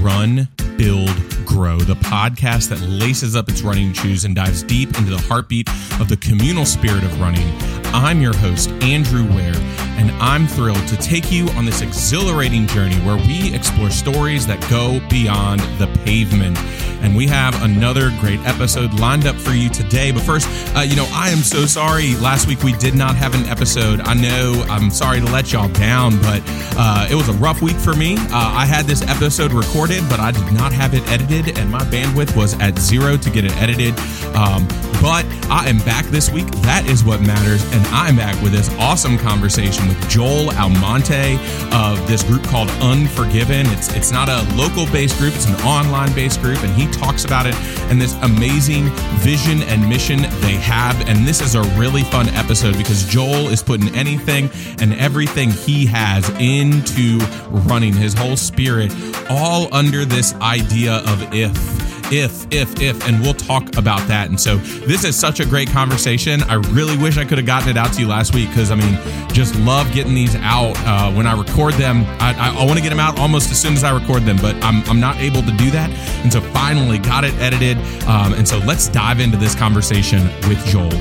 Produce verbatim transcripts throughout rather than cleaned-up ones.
Run, Build, Grow, the podcast that laces up its running shoes and dives deep into the heartbeat of the communal spirit of running. I'm your host, Andrew Ware, and I'm thrilled to take you on this exhilarating journey where we explore stories that go beyond the pavement. And we have another great episode lined up for you today. But first, uh, you know, I am so sorry. Last week we did not have an episode. I know I'm sorry to let y'all down, but uh, it was a rough week for me. Uh, I had this episode recorded, but I did not have it edited, and my bandwidth was at zero to get it edited. Um, but I am back this week. That is what matters. And I'm back with this awesome conversation with Joel Almonte of this group called Unforgiven. It's it's not a local-based group. It's an online-based group, and he talks about it and this amazing vision and mission they have. And this is a really fun episode because Joel is putting anything and everything he has into running, his whole spirit, all under this idea of if. If, if, if, and we'll talk about that. And so this is such a great conversation. I really wish I could have gotten it out to you last week because, I mean, just love getting these out uh, when I record them. I, I, I want to get them out almost as soon as I record them, but I'm, I'm not able to do that. And so finally got it edited. Um, and so let's dive into this conversation with Joel.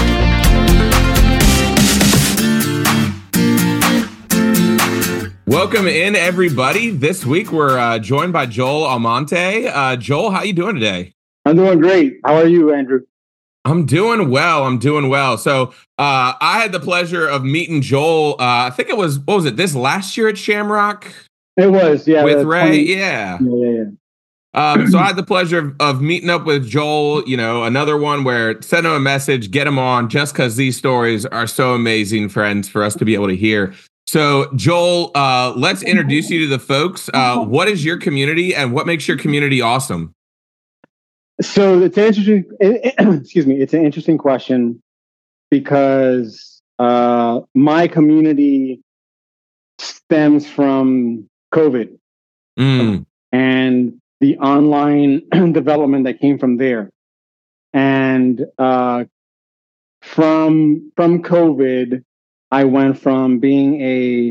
Welcome in, everybody. This week we're uh, joined by Joel Almonte. Uh, Joel, how you doing today? I'm doing great. How are you, Andrew? I'm doing well. I'm doing well. So uh, I had the pleasure of meeting Joel. Uh, I think it was, what was it, this last year at Shamrock? It was, yeah. With Ray? twenty Yeah. Yeah, yeah, yeah. Um, so I had the pleasure of, of meeting up with Joel, you know, another one where send him a message, get him on, just because these stories are so amazing, friends, for us to be able to hear. So, Joel, uh, let's introduce you to the folks. Uh, what is your community and what makes your community awesome? So it's an interesting, excuse me, it's an interesting question because uh, my community stems from COVID Mm. and the online development that came from there. And uh, from from COVID, I went from being a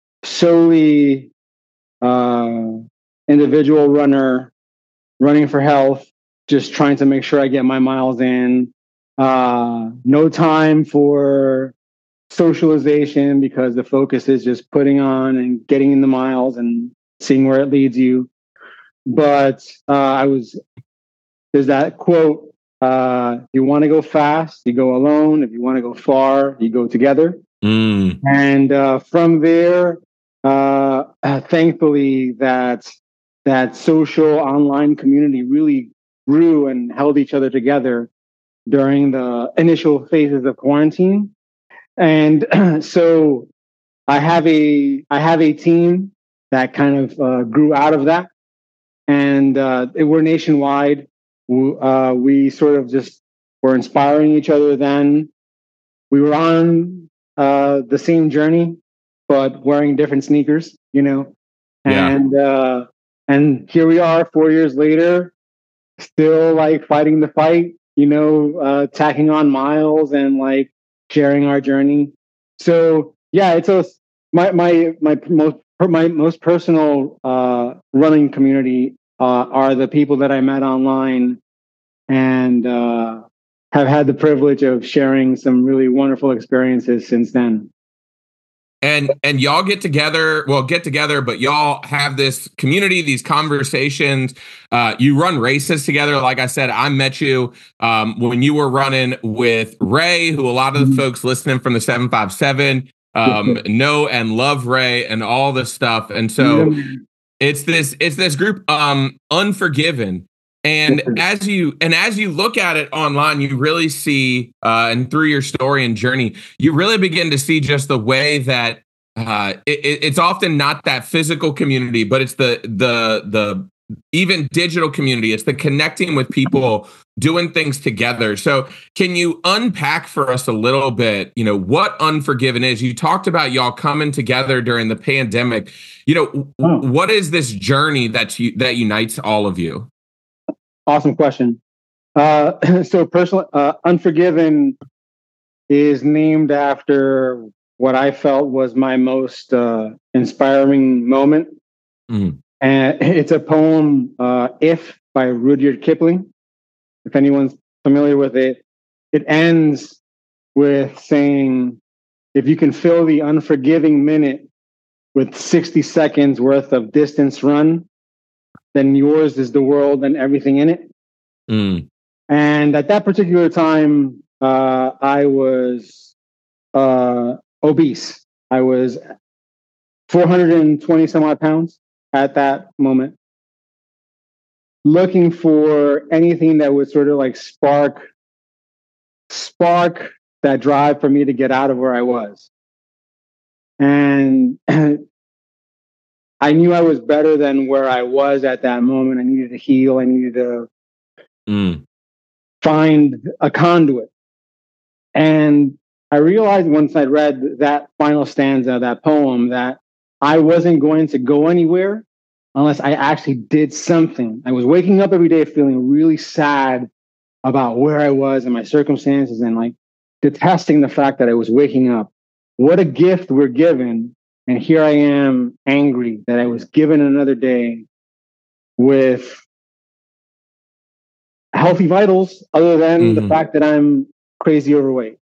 solely uh, individual runner, running for health, just trying to make sure I get my miles in. Uh, no time for socialization because the focus is just putting on and getting in the miles and seeing where it leads you. But uh, I was, there's that quote, uh, if you want to go fast, you go alone. If you want to go far, you go together. Mm. And uh, from there, uh, thankfully, that that social online community really grew and held each other together during the initial phases of quarantine. And so, I have a I have a team that kind of uh, grew out of that, and uh, we're nationwide. Uh, we sort of just were inspiring each other. Then we were on Uh, the same journey, but wearing different sneakers, you know, Yeah. and uh, and here we are, four years later, still like fighting the fight, you know, uh, tacking on miles and like sharing our journey. So yeah, it's a my my my most my most personal uh, running community uh, are the people that I met online and. Uh, have had the privilege of sharing some really wonderful experiences since then. And and y'all get together, well, get together, but y'all have this community, these conversations. Uh, you run races together. Like I said, I met you um, when you were running with Ray, who a lot of the folks listening from the seven five seven um, know and love Ray and all this stuff. And so it's this it's this group, um, Unforgiven. And as you and as you look at it online, you really see, uh, and through your story and journey, you really begin to see just the way that uh, it, it's often not that physical community, but it's the the the even digital community. It's the connecting with people, doing things together. So, can you unpack for us a little bit? You know what Unforgiven is. You talked about y'all coming together during the pandemic. You know, oh. what is this journey that you that unites all of you? Awesome question. Uh, so, personal, uh, Unforgiven is named after what I felt was my most uh, inspiring moment. Mm. And it's a poem, uh, If by Rudyard Kipling. If anyone's familiar with it, it ends with saying, if you can fill the unforgiving minute with sixty seconds worth of distance run, then yours is the world and everything in it. Mm. And at that particular time, uh, I was uh, obese. I was four hundred twenty some odd pounds at that moment, looking for anything that would sort of like spark, spark that drive for me to get out of where I was. And I knew I was better than where I was at that moment. I needed to heal. I needed to mm. find a conduit. And I realized once I read that final stanza of that poem that I wasn't going to go anywhere unless I actually did something. I was waking up every day feeling really sad about where I was and my circumstances and like detesting the fact that I was waking up. What a gift we're given. And here I am angry that I was given another day with healthy vitals other than mm-hmm. the fact that I'm crazy overweight.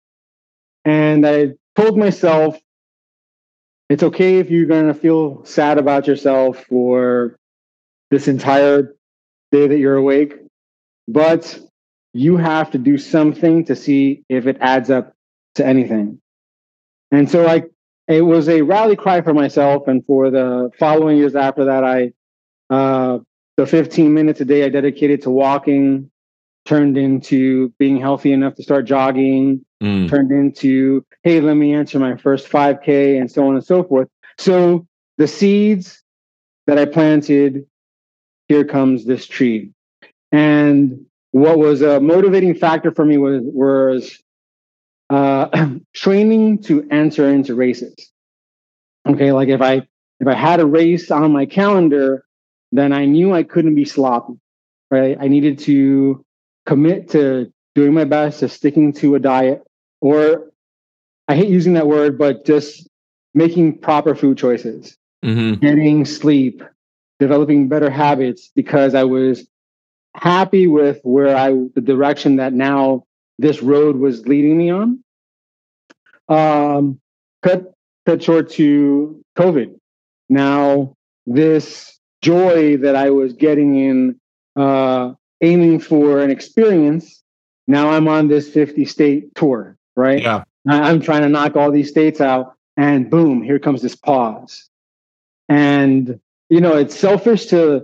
And I told myself, it's okay if you're going to feel sad about yourself for this entire day that you're awake, but you have to do something to see if it adds up to anything. And so I, it was a rally cry for myself. And for the following years after that, I, uh, the fifteen minutes a day I dedicated to walking turned into being healthy enough to start jogging, mm. turned into, hey, let me enter my first five K and so on and so forth. So the seeds that I planted, here comes this tree. And what was a motivating factor for me was, was uh, training to enter into races. Okay, like if I if I had a race on my calendar, then I knew I couldn't be sloppy, right? I needed to commit to doing my best, to sticking to a diet, or I hate using that word, but just making proper food choices, mm-hmm. getting sleep, developing better habits, because I was happy with where I, the direction that now this road was leading me on. Um, cut, cut short to COVID. Now, this joy that I was getting in uh, aiming for an experience, now I'm on this fifty state tour, right? Yeah. I'm trying to knock all these states out, and boom, here comes this pause. And, you know, it's selfish to,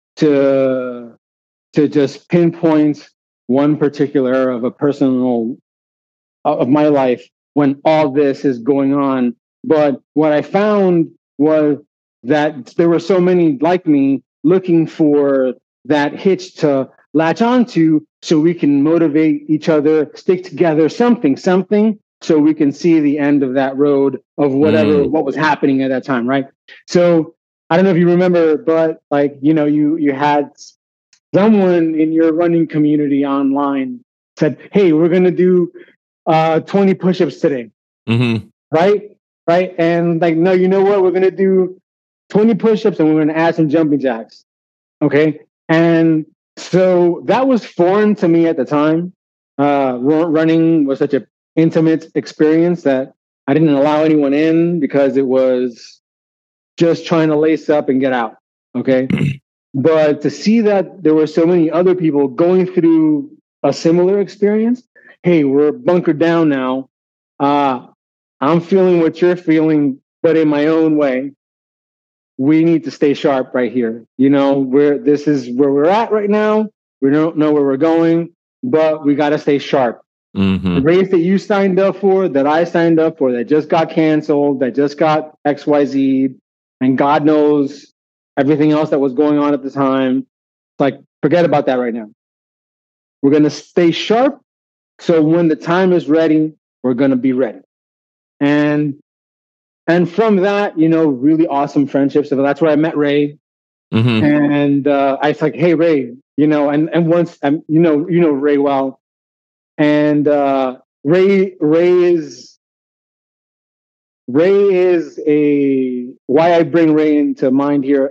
to, to just pinpoint one particular era of a personal, of my life when all this is going on. But what I found was that there were so many like me looking for that hitch to latch onto so we can motivate each other, stick together, something, something, so we can see the end of that road of whatever, mm. what was happening at that time, right? So I don't know if you remember, but like, you know, you you had someone in your running community online said, hey, we're going to do uh, twenty push-ups today, mm-hmm. right? Right? And like, no, you know what? We're going to do twenty push-ups and we're going to add some jumping jacks, okay? And so that was foreign to me at the time. Uh, running was such an intimate experience that I didn't allow anyone in because it was just trying to lace up and get out, okay? But to see that there were so many other people going through a similar experience, hey, we're bunkered down now. Uh, I'm feeling what you're feeling, but in my own way. We need to stay sharp right here. You know, we're, this is where we're at right now. We don't know where we're going, but we got to stay sharp. Mm-hmm. The race that you signed up for, that I signed up for, that just got canceled, that just got X Y Z, and God knows everything else that was going on at the time. It's like, forget about that right now. We're going to stay sharp. So when the time is ready, we're going to be ready. And And from that, you know, really awesome friendships. So that's where I met Ray. Mm-hmm. And uh, I was like, hey, Ray, you know, and, and once, um, you know, you know Ray well. And uh, Ray, Ray is, Ray is a, why I bring Ray into mind here.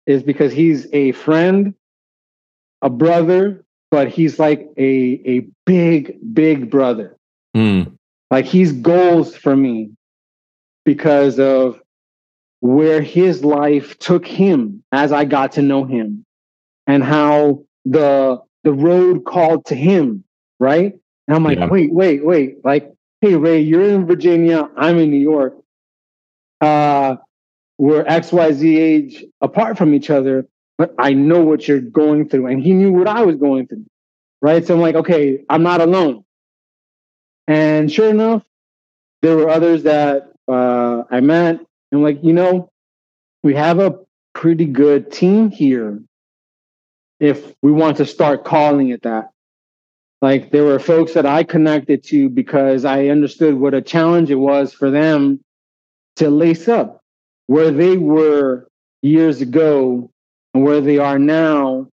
is because he's a friend, a brother, but he's like a, a big, big brother. Mm. Like he's goals for me because of where his life took him as I got to know him and how the the road called to him, right? And I'm like, Yeah. wait, wait, wait. Like, hey, Ray, you're in Virginia. I'm in New York. Uh, we're X Y Z age apart from each other, but I know what you're going through. And he knew what I was going through, right? So I'm like, okay, I'm not alone. And sure enough, there were others that uh, I met. And like, you know, we have a pretty good team here if we want to start calling it that. Like there were folks that I connected to because I understood what a challenge it was for them to lace up where they were years ago and where they are now.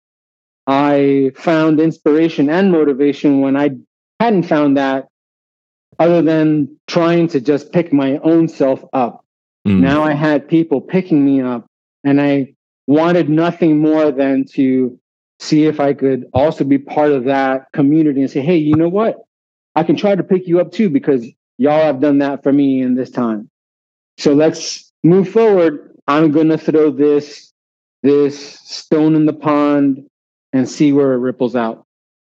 I found inspiration and motivation when I hadn't found that, other than trying to just pick my own self up. Mm. Now I had people picking me up, and I wanted nothing more than to see if I could also be part of that community and say, hey, you know what? I can try to pick you up too, because y'all have done that for me in this time. So let's move forward. I'm going to throw this, this stone in the pond and see where it ripples out.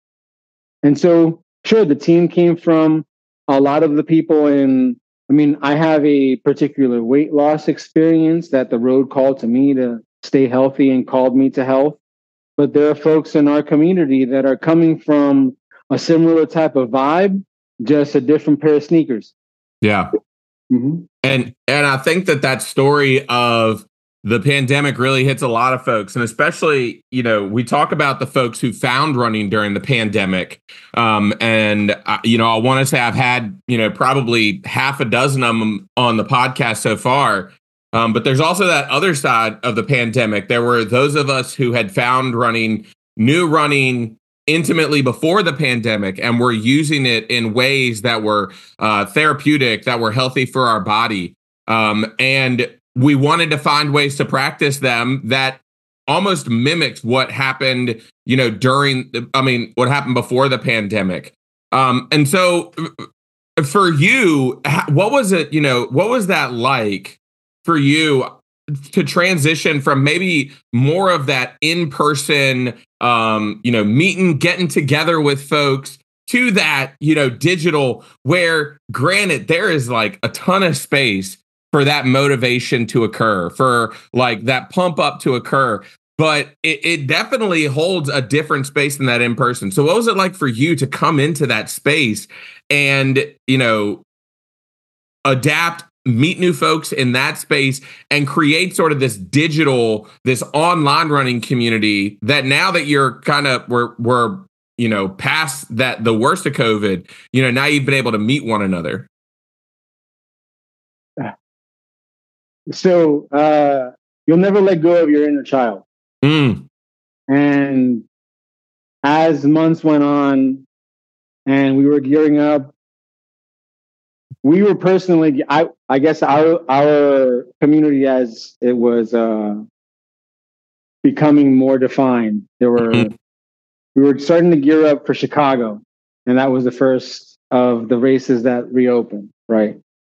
And so, sure, the team came from a lot of the people in, I mean, I have a particular weight loss experience that the road called to me to stay healthy and called me to health. But there are folks in our community that are coming from a similar type of vibe, just a different pair of sneakers. Yeah. Mm-hmm. And and I think that that story of the pandemic really hits a lot of folks, and especially, you know, we talk about the folks who found running during the pandemic. Um, and, uh, you know, I want to say I've had, you know, probably half a dozen of them on the podcast so far. Um, but there's also that other side of the pandemic. There were those of us who had found running, knew running intimately before the pandemic, and were using it in ways that were uh, therapeutic, that were healthy for our body. Um, and we wanted to find ways to practice them that almost mimicked what happened, you know, during, I mean, what happened before the pandemic. Um, and so for you, what was it, you know, what was that like for you to transition from maybe more of that in-person, um, you know, meeting, getting together with folks, to that, you know, digital, where granted, there is like a ton of space for that motivation to occur, for like that pump up to occur. But it, it definitely holds a different space than that in person. So what was it like for you to come into that space and, you know, adapt, meet new folks in that space, and create sort of this digital, this online running community that now that you're kind of, we're, we're, you know, past that, the worst of COVID, you know, now you've been able to meet one another? So uh, you'll never let go of your inner child. Mm. And as months went on and we were gearing up, we were personally, I, I guess our, our community, as it was uh, becoming more defined, there were, mm-hmm. we were starting to gear up for Chicago. And that was the first of the races that reopened, right?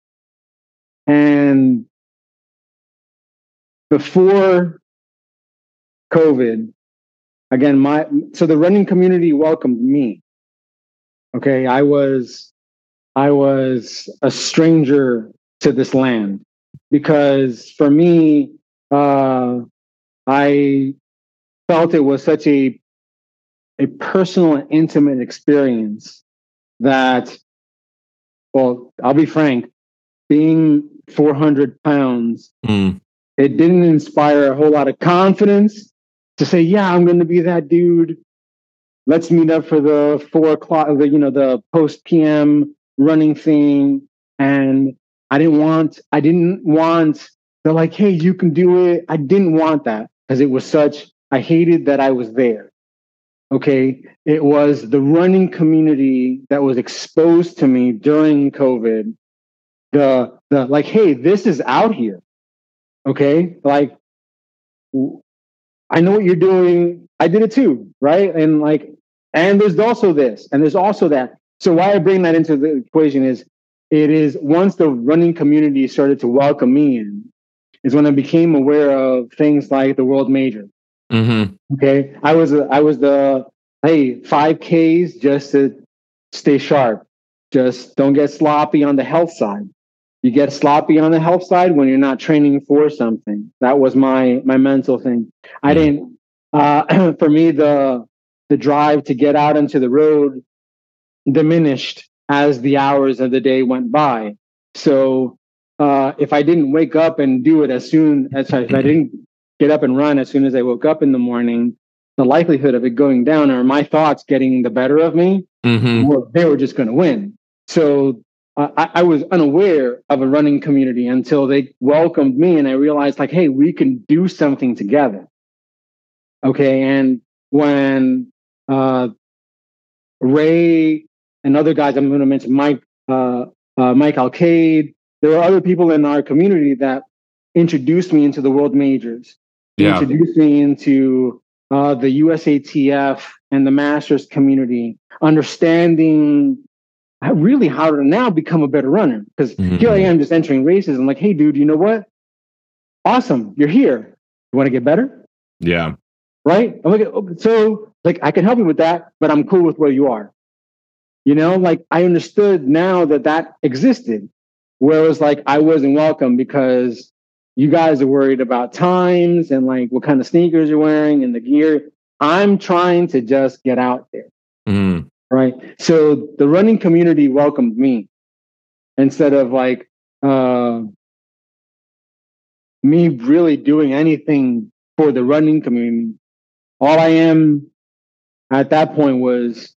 And before COVID, again, my so the running community welcomed me. Okay, I was I was a stranger to this land because for me, uh, I felt it was such a a personal and intimate experience that, well, I'll be frank, being four hundred pounds, mm. it didn't inspire a whole lot of confidence to say, yeah, I'm going to be that dude. Let's meet up for the four o'clock, the, you know, the post P M running thing. And I didn't want, I didn't want, they're like, hey, you can do it. I didn't want that because it was such, I hated that I was there. Okay. It was the running community that was exposed to me during COVID. The, the like, hey, this is out here. Okay. Like, I know what you're doing. I did it too, right? And like, and there's also this, and there's also that. So why I bring that into the equation is, it is once the running community started to welcome me in, is when I became aware of things like the World Major. Mm-hmm. Okay, I was a, I was the hey five Ks just to stay sharp. Just don't get sloppy on the health side. You get sloppy on the health side when you're not training for something. That was my my mental thing. I Mm-hmm. didn't. Uh, for me, the the drive to get out into the road diminished as the hours of the day went by. So uh, if I didn't wake up and do it as soon as if I didn't get up and run as soon as I woke up in the morning, the likelihood of it going down or my thoughts getting the better of me, Mm-hmm. were, they were just going to win. So uh, I, I was unaware of a running community until they welcomed me, and I realized, like, hey, we can do something together. Okay, and when uh, Ray and other guys, I'm going to mention Mike, uh, uh, Mike Alcade. There were other people in our community that introduced me into the World Majors. They Yeah. introduced me into uh, the U S A T F and the Masters community, understanding really how to now become a better runner. Because Mm-hmm. here I am just entering races. I'm like, hey, dude, you know what? Awesome, you're here. You want to get better? Yeah. Right? I'm like, okay, so like I can help you with that, but I'm cool with where you are. You know, like I understood now that that existed, where it was like I wasn't welcome because you guys are worried about times and like what kind of sneakers you're wearing and the gear. I'm trying to just get out there. Mm-hmm. Right. So the running community welcomed me instead of like uh, me really doing anything for the running community. All I am at that point was,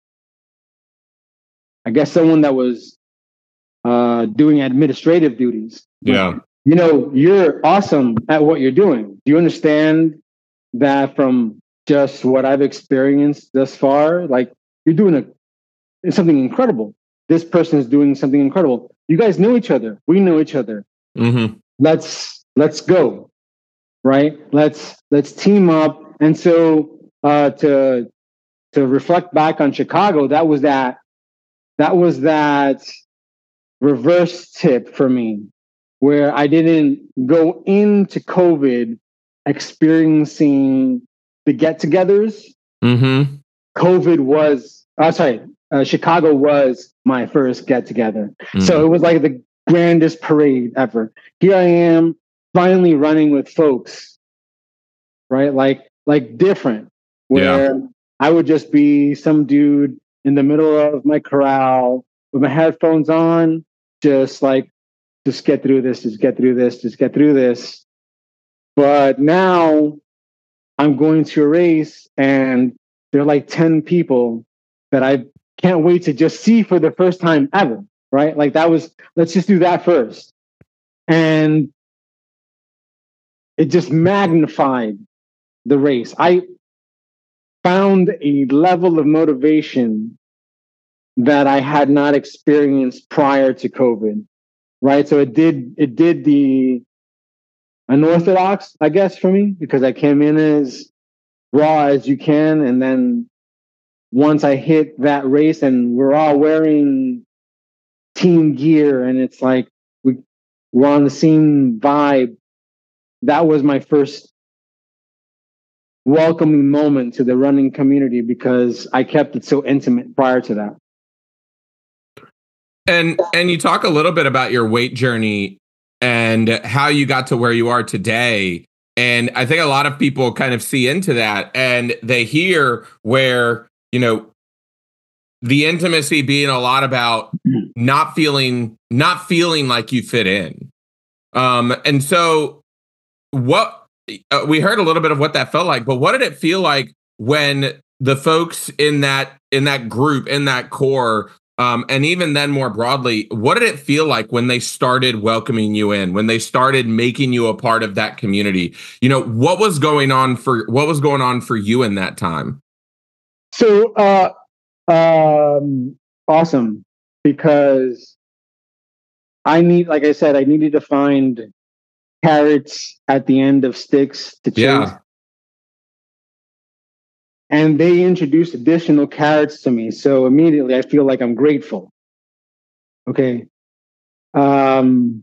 I guess, someone that was uh, doing administrative duties. Yeah. Like, you know, you're awesome at what you're doing. Do you understand that from just what I've experienced thus far? Like, you're doing a, something incredible. This person is doing something incredible. You guys know each other. We know each other. Mm-hmm. Let's let's go, right? Let's let's team up. And so uh, to to reflect back on Chicago, that was that that was that reverse tip for me, where I didn't go into COVID experiencing the get-togethers. Mm-hmm. COVID was, oh, sorry, uh, Chicago was my first get-together. Mm-hmm. So it was like the grandest parade ever. Here I am, finally running with folks, right? Like, like different, where yeah. I would just be some dude in the middle of my corral with my headphones on, just like, just get through this, just get through this, just get through this. But now I'm going to a race and there are like ten people that I can't wait to just see for the first time ever, right? Like that was, let's just do that first. And it just magnified the race. I found a level of motivation that I had not experienced prior to COVID, right? So it did, it did the unorthodox, I guess, for me, because I came in as raw as you can. And then once I hit that race and we're all wearing team gear and it's like we, we're on the same vibe, that was my first welcoming moment to the running community because I kept it so intimate prior to that. And and you talk a little bit about your weight journey and how you got to where you are today. And I think a lot of people kind of see into that and they hear where, you know, the intimacy being a lot about not feeling not feeling like you fit in. Um, and so what uh, we heard a little bit of what that felt like, but what did it feel like when the folks in that in that group, in that core, um, and even then more broadly, what did it feel like when they started welcoming you in, when they started making you a part of that community? You know, what was going on for what was going on for you in that time? So uh um awesome, because I need, like I said, I needed to find carrots at the end of sticks to chase. Yeah. and they introduced additional carrots to me. So immediately I feel like I'm grateful. Okay. Um,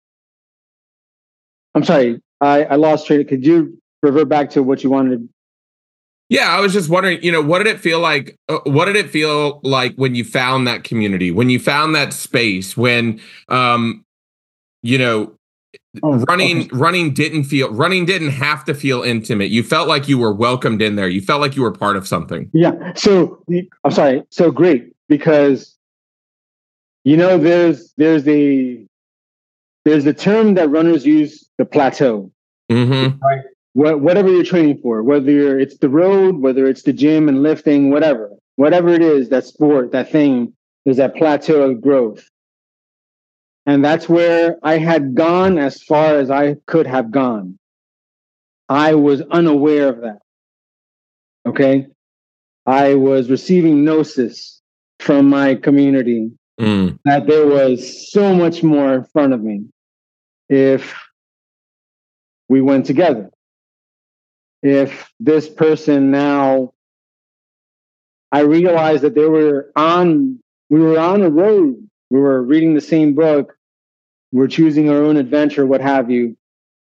I'm sorry, I, I lost track. Could you revert back to what you wanted? Yeah, I was just wondering, you know, what did it feel like? Uh, what did it feel like when you found that community, when you found that space, when, um, you know, Oh, running, okay. running didn't feel, running didn't have to feel intimate. You felt like you were welcomed in there. You felt like you were part of something. Yeah. So I'm sorry. So great, because you know there's there's a there's a term that runners use, the plateau. Mm-hmm. Right. What, whatever you're training for, whether you're, it's the road, whether it's the gym and lifting, whatever, whatever it is, that sport, that thing, there's that plateau of growth. And that's where I had gone as far as I could have gone. I was unaware of that. Okay. I was receiving gnosis from my community mm. that there was so much more in front of me if we went together. If this person now, I realized that they were on, we were on a road. We were reading the same book. We're choosing our own adventure, what have you.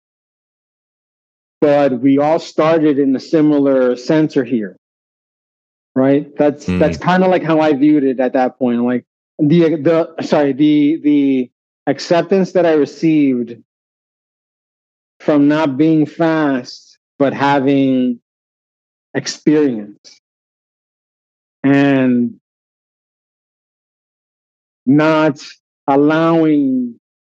But we all started in a similar center here, right? That's mm. that's kind of like how I viewed it at that point. Like the the sorry the the acceptance that I received from not being fast but having experience and not allowing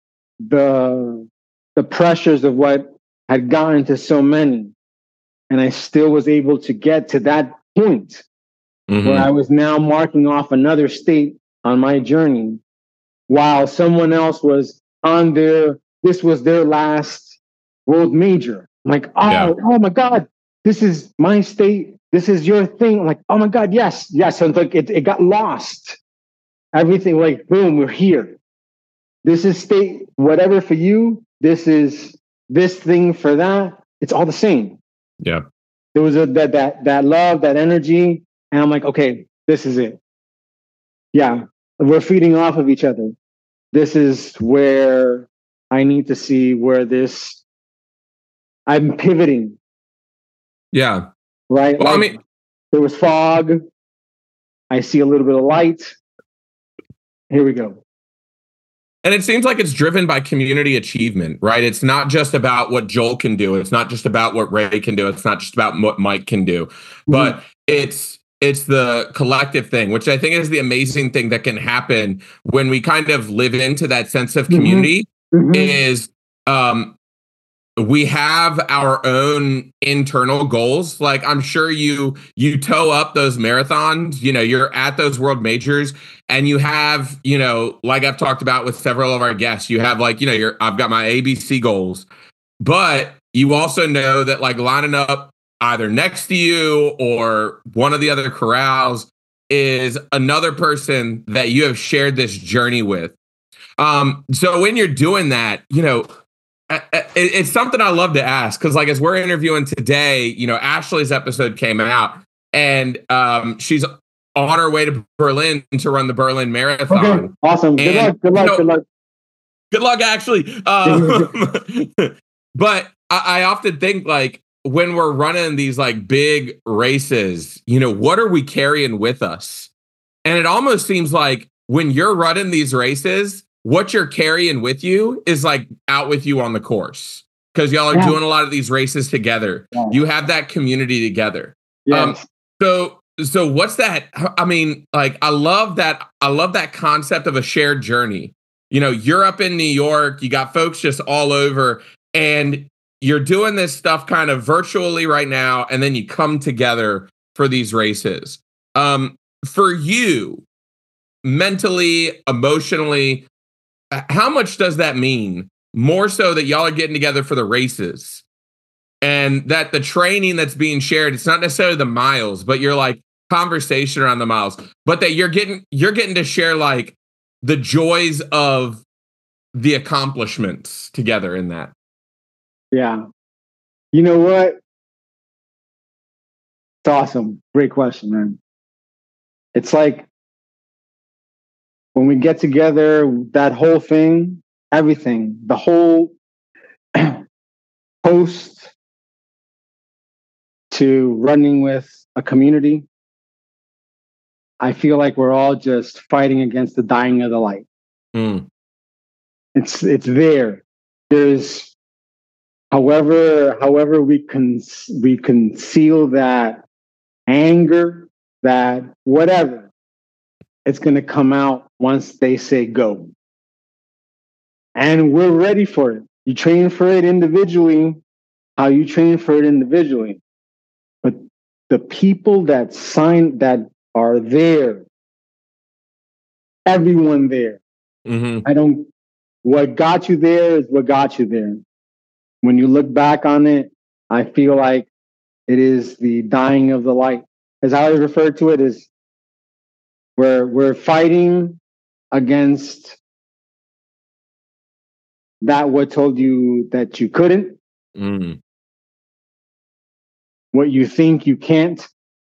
the the pressures of what had gotten to so many, and I still was able to get to that point mm-hmm. where I was now marking off another state on my journey, while someone else was on their, this was their last world major. I'm like, oh, yeah. oh my God, this is my state. This is your thing. I'm like, oh my God, yes, yes. And like it, it got lost. Everything, like, boom, we're here. This is state, whatever for you. This is this thing for that. It's all the same. Yeah. There was a that that that love, that energy, and I'm like, okay, this is it. Yeah, we're feeding off of each other. This is where I need to see where this. I'm pivoting. Yeah. Right. Well, like, I mean, there was fog. I see a little bit of light. Here we go. And it seems like it's driven by community achievement, right? It's not just about what Joel can do. It's not just about what Ray can do. It's not just about what Mike can do. Mm-hmm. But it's it's the collective thing, which I think is the amazing thing that can happen when we kind of live into that sense of community. Mm-hmm. Is um, we have our own internal goals. Like I'm sure you you toe up those marathons, you know, you're at those world majors and you have, you know, like I've talked about with several of our guests, you have like, you know, you're I've got my A B C goals, but you also know that like lining up either next to you or one of the other corrals is another person that you have shared this journey with. Um, so when you're doing that, you know, it's something I love to ask because, like, as we're interviewing today, you know, Ashley's episode came out and um, she's on her way to Berlin to run the Berlin Marathon. Okay, awesome. Good and, luck. Good luck. You know, good luck. Good luck, Ashley. Um, but I, I often think, like, when we're running these like big races, you know, what are we carrying with us? And it almost seems like when you're running these races, what you're carrying with you is like out with you on the course because y'all are yeah. doing a lot of these races together. Yeah. You have that community together. Yes. Um, so, so what's that? I mean, like, I love that. I love that concept of a shared journey. You know, you're up in New York, you got folks just all over and you're doing this stuff kind of virtually right now. And then you come together for these races. Um, for you, mentally, emotionally, how much does that mean? More so that y'all are getting together for the races and that the training that's being shared, it's not necessarily the miles, but you're like conversation around the miles, but that you're getting, you're getting to share like the joys of the accomplishments together in that. Yeah. You know what? It's awesome. Great question, man. It's like when we get together, that whole thing, everything, the whole post to running with a community, I feel like we're all just fighting against the dying of the light. Mm. It's it's there. There's however however we can we conceal that anger, that whatever, it's going to come out once they say go. And we're ready for it. You train for it individually, how you train for it individually. But the people that sign, that are there, everyone there. Mm-hmm. I don't, what got you there is what got you there. When you look back on it, I feel like it is the dying of the light. As I always refer to it, is we're, we're fighting against that what told you that you couldn't, Mm. what you think you can't.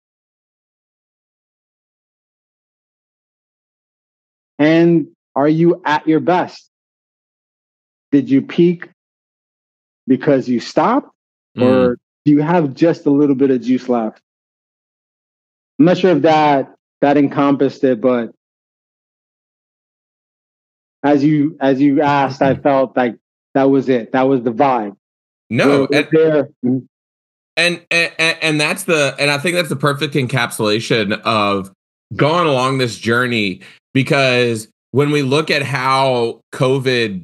And are you at your best? Did you peak because you stopped, Mm. or do you have just a little bit of juice left? I'm not sure if that that encompassed it, but as you as you asked, I felt like that was it. That was the vibe. No, We're, we're there. And, and and that's the and I think that's the perfect encapsulation of going along this journey, because when we look at how COVID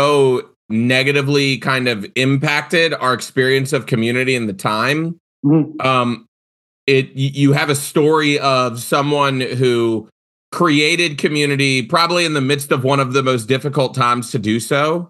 so negatively kind of impacted our experience of community in the time, Mm-hmm. um, it you have a story of someone who created community probably in the midst of one of the most difficult times to do so.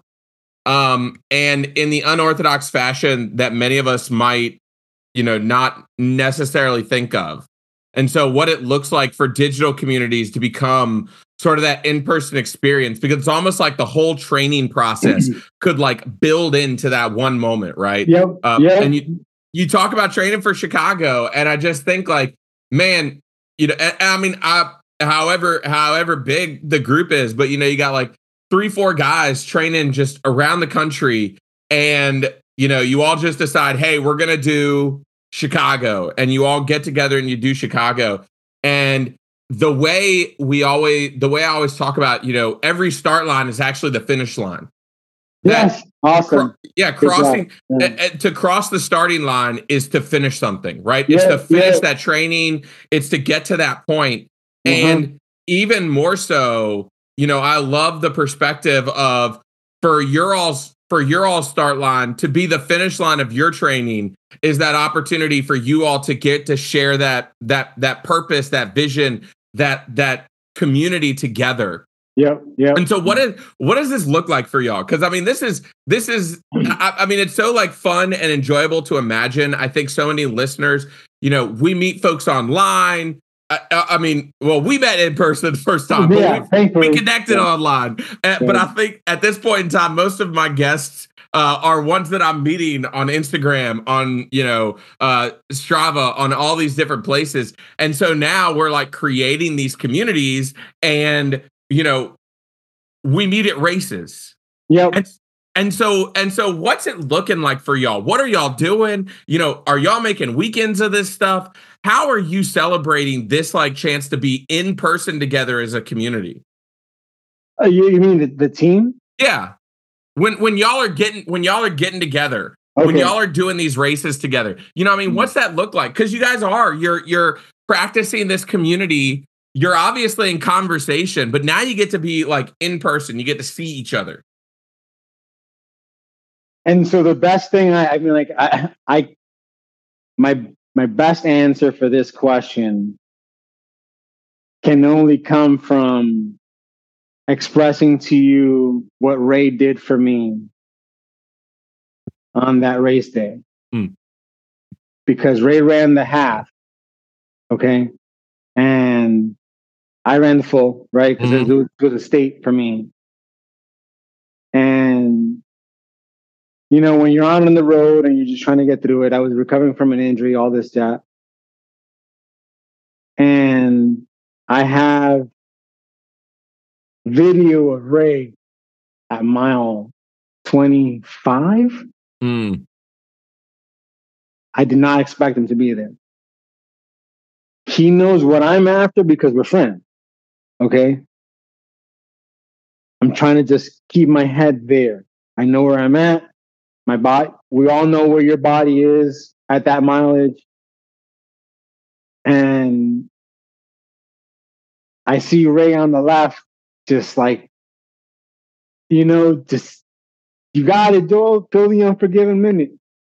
Um, and in the unorthodox fashion that many of us might, you know, not necessarily think of. And so what it looks like for digital communities to become sort of that in-person experience, because it's almost like the whole training process could like build into that one moment, right? Yep. Um, Yep. And you, you talk about training for Chicago, and I just think like, man, you know, I, I mean, I, however, however big the group is, but you know, you got like three, four guys training just around the country, and you know, you all just decide, hey, we're gonna do Chicago, and you all get together and you do Chicago. And the way we always, the way I always talk about, you know, every start line is actually the finish line. Yes, That, awesome. Cro- yeah, crossing yeah. uh, to cross the starting line is to finish something, right? Yeah, it's to finish yeah. that training. It's to get to that point. Uh-huh. And even more so, you know, I love the perspective of for your all's for your all start line to be the finish line of your training is that opportunity for you all to get to share that that that purpose, that vision, that that community together. Yep. Yep. And so what is what does this look like for y'all? Because I mean, this is this is I, I mean, it's so like fun and enjoyable to imagine. I think so many listeners, you know, we meet folks online. I, I mean, well, we met in person the first time, Yeah, but we, we connected yeah. online. Uh, but I think at this point in time, most of my guests uh, are ones that I'm meeting on Instagram, on, you know, uh, Strava, on all these different places. And so now we're like creating these communities, and, you know, we meet at races. Yep. And, and so and so what's it looking like for y'all? What are y'all doing? You know, are y'all making weekends of this stuff? How are you celebrating this like chance to be in person together as a community? Uh, you, you mean the, the team? Yeah. When when y'all are getting when y'all are getting together, Okay. when y'all are doing these races together, you know what I mean? What's that look like? Because you guys are, you're you're practicing this community. You're obviously in conversation, but now you get to be like in person. You get to see each other. And so the best thing, I, I mean, like, I, I, my, my best answer for this question can only come from expressing to you what Ray did for me on that race day. Mm. Because Ray ran the half, okay? And I ran the full, right? Because mm-hmm. it, was, it was a state for me. And you know, when you're out on the road and you're just trying to get through it, I was recovering from an injury, all this, that. And I have video of Ray at mile twenty-five. Mm. I did not expect him to be there. He knows what I'm after because we're friends. Okay. I'm trying to just keep my head there. I know where I'm at. My body, we all know where your body is at that mileage. And I see Ray on the left, just like, you know, just, you got it, Joel, fill the unforgiven minute.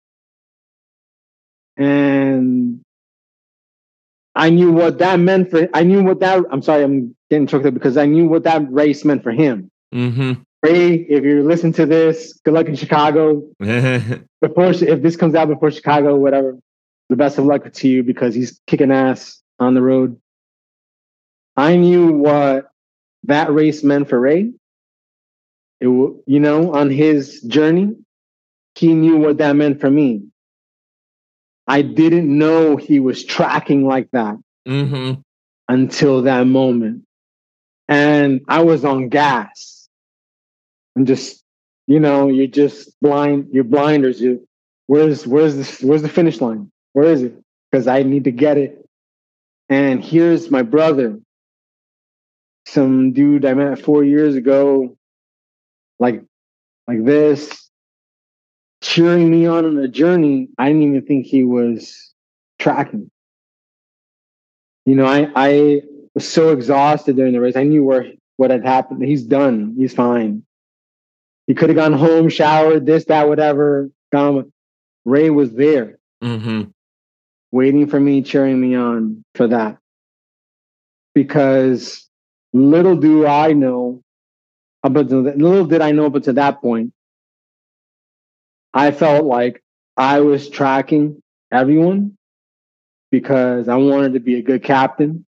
And I knew what that meant for, I knew what that, I'm sorry, I'm getting choked up because I knew what that race meant for him. Mm-hmm. Ray, if you're listening to this, good luck in Chicago. Before, if this comes out before Chicago, whatever, the best of luck to you because he's kicking ass on the road. I knew what that race meant for Ray. It, you know, on his journey, he knew what that meant for me. I didn't know he was tracking like that mm-hmm. until that moment. And I was on gas. I'm just, you know, you're just blind, you're blinders. You, where's, where's this, where's the finish line? Where is it? Because I need to get it. And here's my brother, some dude I met four years ago, like, like this, cheering me on on a journey. I didn't even think he was tracking. You know, I, I was so exhausted during the race. I knew where what had happened. He's done. He's fine. He could have gone home, showered, this, that, whatever. Gone. Ray was there, mm-hmm. waiting for me, cheering me on for that. Because little do I know, up until that, little did I know, but to that point, I felt like I was tracking everyone because I wanted to be a good captain.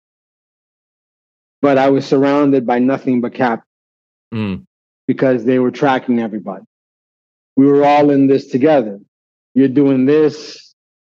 But I was surrounded by nothing but captains mm. because they were tracking everybody. We were all in this together. You're doing this.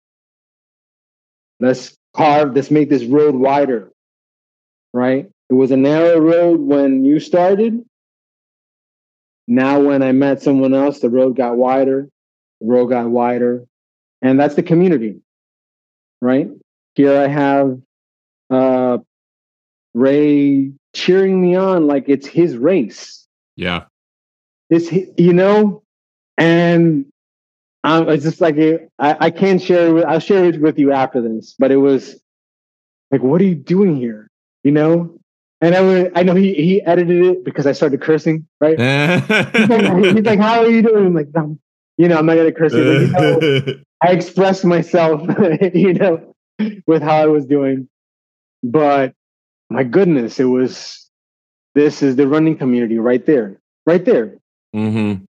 Let's carve, let's make this road wider, right? It was a narrow road when you started. Now, when I met someone else, the road got wider, the road got wider. And that's the community, right? Here I have uh, Ray cheering me on like it's his race. Yeah. It's, you know, and um, it's just like, a, I, I can't share it with, I'll share it with you after this, but it was like, what are you doing here? You know? And I, was, I know he, he edited it because I started cursing, right? he's, like, he's like, how are you doing? I'm like, no, you know, I'm not going to curse you. But, you know, I expressed myself, you know, with how I was doing. But my goodness, it was, this is the running community right there, right there. Mm-hmm.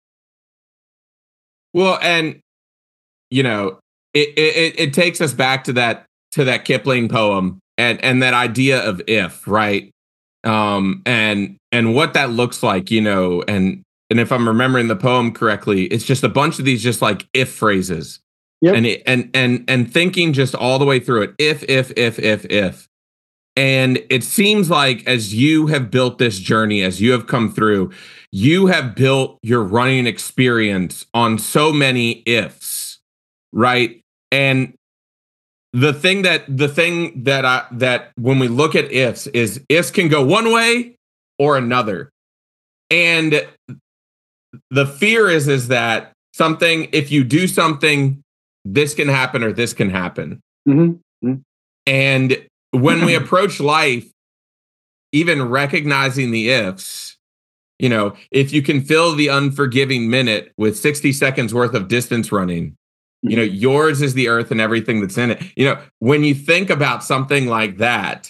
Well, and, you know, it, it, it takes us back to that, to that Kipling poem and, and that idea of if, right. Um, and, and what that looks like, you know, and, and if I'm remembering the poem correctly, it's just a bunch of these just like if phrases. Yep. And, it, and, and, and thinking just all the way through it. If, if, if, if, if. And it seems like as you have built this journey, as you have come through, you have built your running experience on so many ifs, right? And the thing that the thing that I that when we look at ifs is ifs can go one way or another. And the fear is is that something, if you do something, this can happen or this can happen. Mm-hmm. Mm-hmm. And when we approach life, even recognizing the ifs, you know, if you can fill the unforgiving minute with sixty seconds worth of distance running, you know, yours is the earth and everything that's in it. You know, when you think about something like that,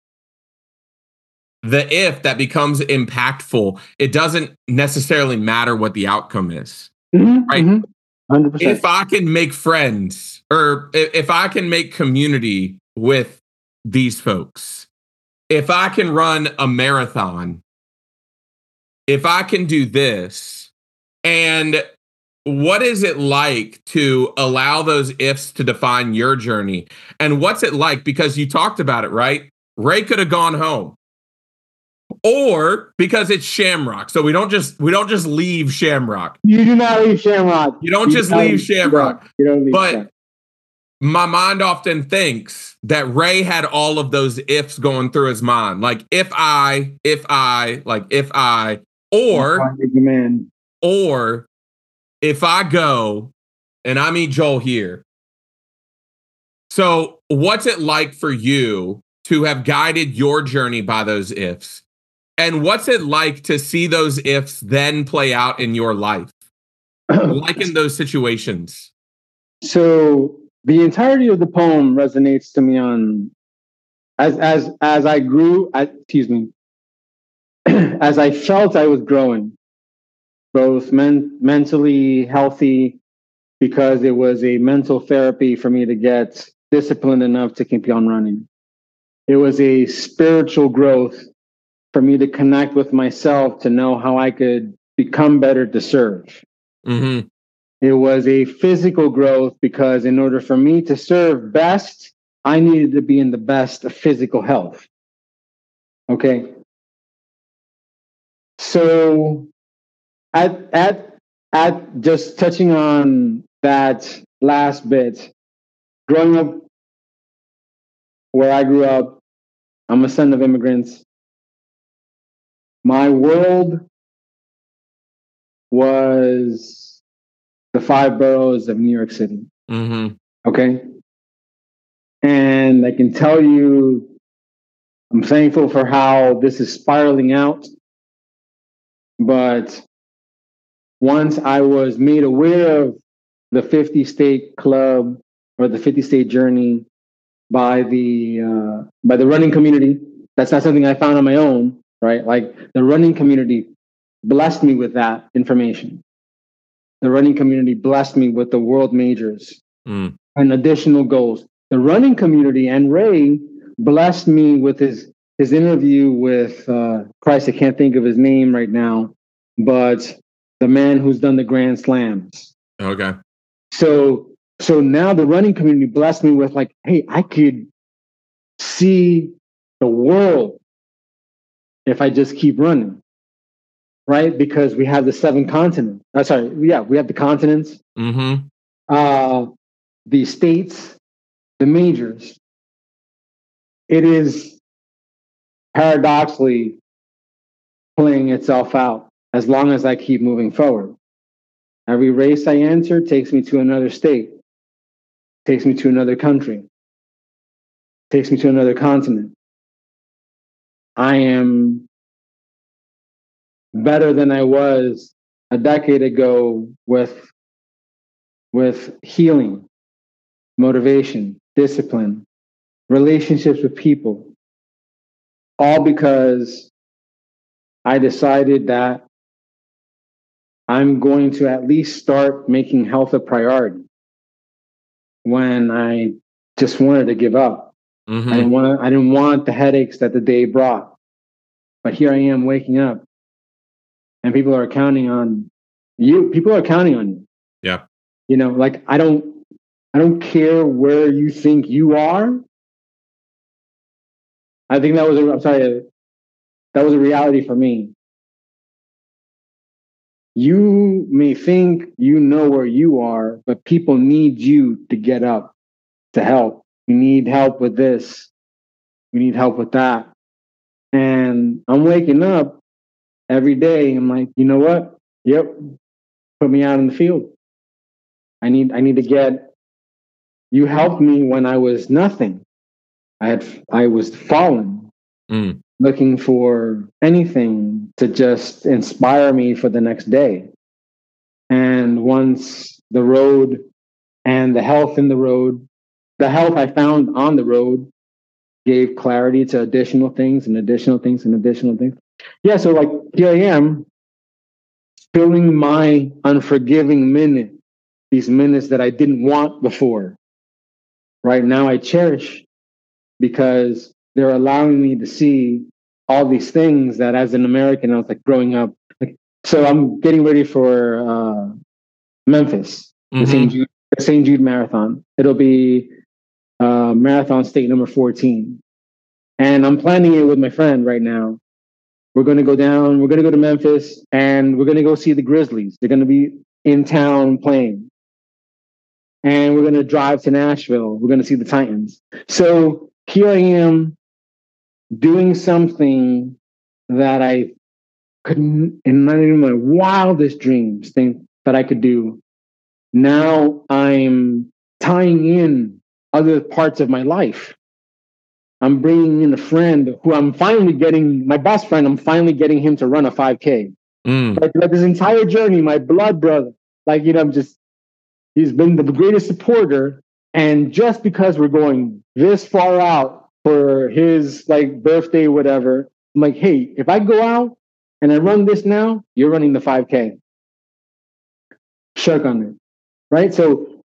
the if that becomes impactful, it doesn't necessarily matter what the outcome is. Mm-hmm, right? Mm-hmm. one hundred percent. If I can make friends or if I can make community with these folks, if I can run a marathon, if I can do this, and what is it like to allow those ifs to define your journey? And what's it like? Because you talked about it, right? Ray could have gone home. Or because it's Shamrock. So we don't just we don't just leave Shamrock. You do not leave Shamrock. You don't you just don't, leave Shamrock. You don't, you don't leave but Shamrock. My mind often thinks that Ray had all of those ifs going through his mind. Like if I, if I, like if I, or man. or if I go and I meet Joel here. So what's it like for you to have guided your journey by those ifs? And what's it like to see those ifs then play out in your life? Like in those situations? So the entirety of the poem resonates to me on as as as I grew, I, excuse me, as I felt I was growing, both men, mentally healthy, because it was a mental therapy for me to get disciplined enough to keep on running. It was a spiritual growth for me to connect with myself, to know how I could become better to serve. Mm-hmm. It was a physical growth because in order for me to serve best, I needed to be in the best of physical health. Okay. So at at at just touching on that last bit, growing up where I grew up, I'm a son of immigrants. My world was the five boroughs of New York City. Mm-hmm. Okay. And I can tell you, I'm thankful for how this is spiraling out. But once I was made aware of the fifty state club or the fifty state journey by the uh, by the running community, that's not something I found on my own, right? Like the running community blessed me with that information. The running community blessed me with the world majors mm. and additional goals. The running community and Ray blessed me with his his interview with uh, Christ. I can't think of his name right now, but the man who's done the Grand Slams. Okay. So so now the running community blessed me with like, hey, I could see the world if I just keep running. Right? Because we have the seven continents. Uh, sorry, yeah, we have the continents, mm-hmm. uh, the states, the majors. It is paradoxically playing itself out as long as I keep moving forward. Every race I enter takes me to another state, takes me to another country, takes me to another continent. I am better than I was a decade ago with, with healing, motivation, discipline, relationships with people, all because I decided that I'm going to at least start making health a priority when I just wanted to give up. Mm-hmm. I didn't want I didn't want the headaches that the day brought. But here I am waking up and people are counting on you. People are counting on you. Yeah. You know, like I don't I don't care where you think you are. I think that was a, I'm sorry, that was a reality for me. You may think you know where you are, but people need you to get up, to help. You need help with this. You need help with that. And I'm waking up every day. I'm like, you know what? Yep. Put me out in the field. I need, I need to get, you helped me when I was nothing. I had, I was fallen, mm. looking for anything to just inspire me for the next day. And once the road and the health in the road, the health I found on the road gave clarity to additional things and additional things and additional things. Yeah, so like here I am, filling my unforgiving minute, these minutes that I didn't want before. Right now I cherish because they're allowing me to see all these things that as an American, I was like growing up. Like, so I'm getting ready for uh, Memphis, mm-hmm. the Saint Jude, the Saint Jude Marathon. It'll be uh, marathon state number fourteen. And I'm planning it with my friend right now. We're going to go down, we're going to go to Memphis, and we're going to go see the Grizzlies. They're going to be in town playing. And we're going to drive to Nashville. We're going to see the Titans. So here I am doing something that I couldn't, and not even my wildest dreams think that I could do. Now I'm tying in other parts of my life. I'm bringing in a friend who I'm finally getting, my best friend, I'm finally getting him to run a five K. Mm. Like, like this entire journey, my blood brother, like, you know, I'm just, he's been the greatest supporter. And just because we're going this far out for his like birthday, whatever, I'm like, hey, if I go out and I run this now, you're running the five K. Shark on it, right? So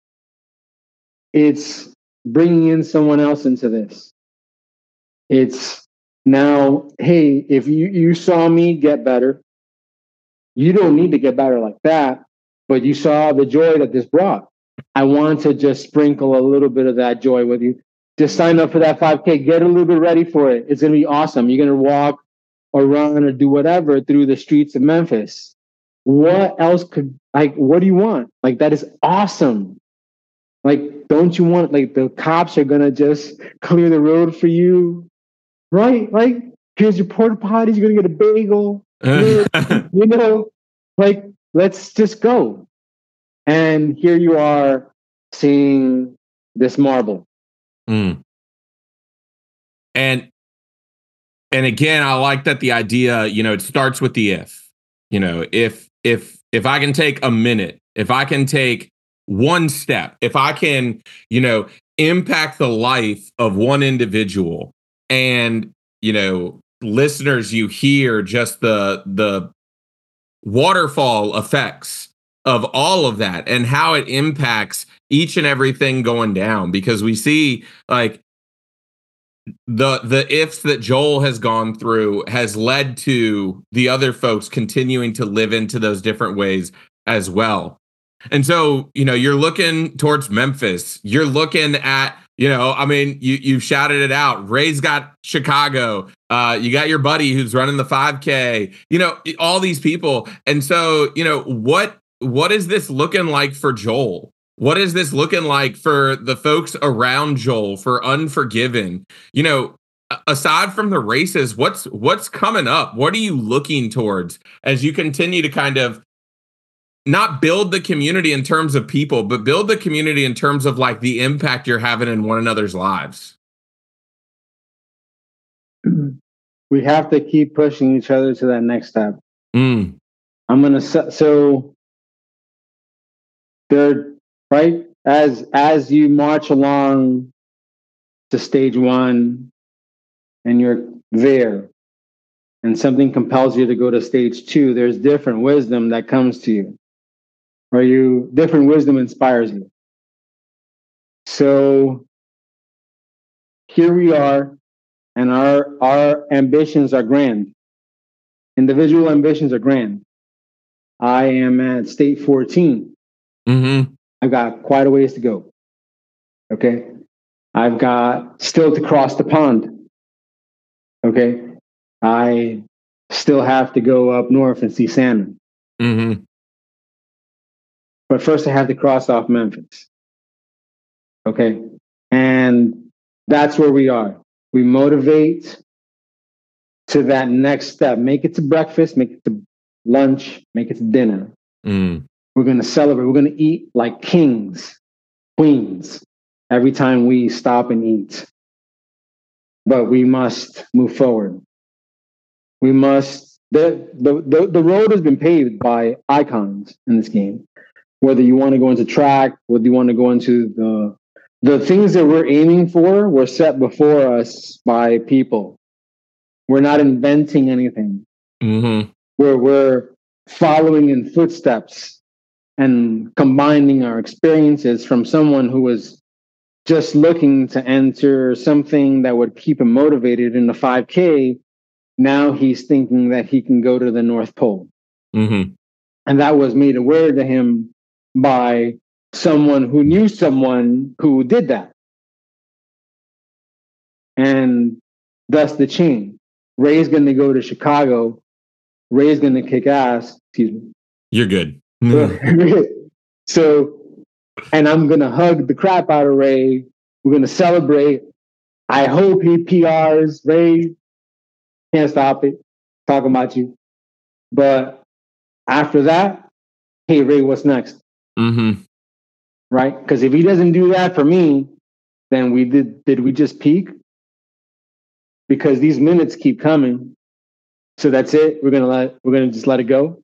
it's bringing in someone else into this. It's now, hey, if you, you saw me get better, you don't need to get better like that, but you saw the joy that this brought. I want to just sprinkle a little bit of that joy with you. Just sign up for that five K, get a little bit ready for it. It's going to be awesome. You're going to walk or run or do whatever through the streets of Memphis. What else could, like, what do you want? Like, that is awesome. Like, don't you want, like, the cops are going to just clear the road for you? Right? Like, here's your porta potties, you're going to get a bagel. You know, like, let's just go. And here you are seeing this marble. Mm. And, and again, I like that the idea, you know, it starts with the if. You know, if, if, if I can take a minute, if I can take one step, if I can, you know, impact the life of one individual, and, you know, listeners, you hear just the the waterfall effects of all of that and how it impacts each and everything going down, because we see like the the ifs that Joel has gone through has led to the other folks continuing to live into those different ways as well. And so, you know, you're looking towards Memphis, you're looking at, you know, I mean, you you shouted it out. Ray's got Chicago. Uh, you got your buddy who's running the five K. You know, all these people. And so, you know, what what is this looking like for Joel? What is this looking like for the folks around Joel, for Unforgiven? You know, aside from the races, what's what's coming up? What are you looking towards as you continue to kind of not build the community in terms of people, but build the community in terms of like the impact you're having in one another's lives? We have to keep pushing each other to that next step. Mm. I'm going to, so there, right? As, as you march along to stage one and you're there and something compels you to go to stage two, there's different wisdom that comes to you. Or you different wisdom inspires you. So here we are, and our our ambitions are grand. Individual ambitions are grand. I am at state fourteen. Mm-hmm. I've got quite a ways to go. Okay. I've got still to cross the pond. Okay. I still have to go up north and see salmon. Mm-hmm. But first I have to cross off Memphis. Okay. And that's where we are. We motivate to that next step. Make it to breakfast, make it to lunch, make it to dinner. Mm. We're going to celebrate. We're going to eat like kings, queens, every time we stop and eat. But we must move forward. We must, the, the, the, the road has been paved by icons in this game. Whether you want to go into track, whether you want to go into the the things that we're aiming for were set before us by people. We're not inventing anything. Mm-hmm. We're we're following in footsteps and combining our experiences from someone who was just looking to enter something that would keep him motivated in the five K. Now he's thinking that he can go to the North Pole. Mm-hmm. And that was made aware to him by someone who knew someone who did that. And thus the chain. Ray's going to go to Chicago. Ray's going to kick ass. Excuse me. You're good. So, and I'm going to hug the crap out of Ray. We're going to celebrate. I hope he P Rs. Ray, can't stop it. Talking about you. But after that, hey, Ray, what's next? Mm-hmm. Right? Because if he doesn't do that for me, then we did, did we just peak? Because these minutes keep coming. So that's it. We're going to let, we're going to just let it go.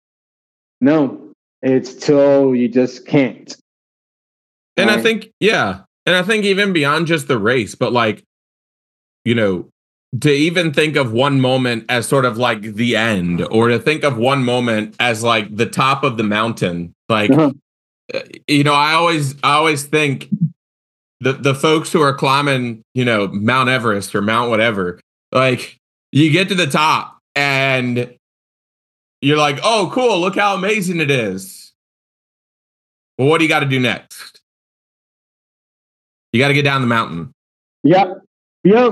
No, it's till you just can't. And right? I think, yeah. And I think even beyond just the race, but like, you know, to even think of one moment as sort of like the end, or to think of one moment as like the top of the mountain, like, uh-huh. you know, I always, I always think the, the folks who are climbing, you know, Mount Everest or Mount whatever, like you get to the top and you're like, oh, cool. Look how amazing it is. Well, what do you got to do next? You got to get down the mountain. Yep. Yep.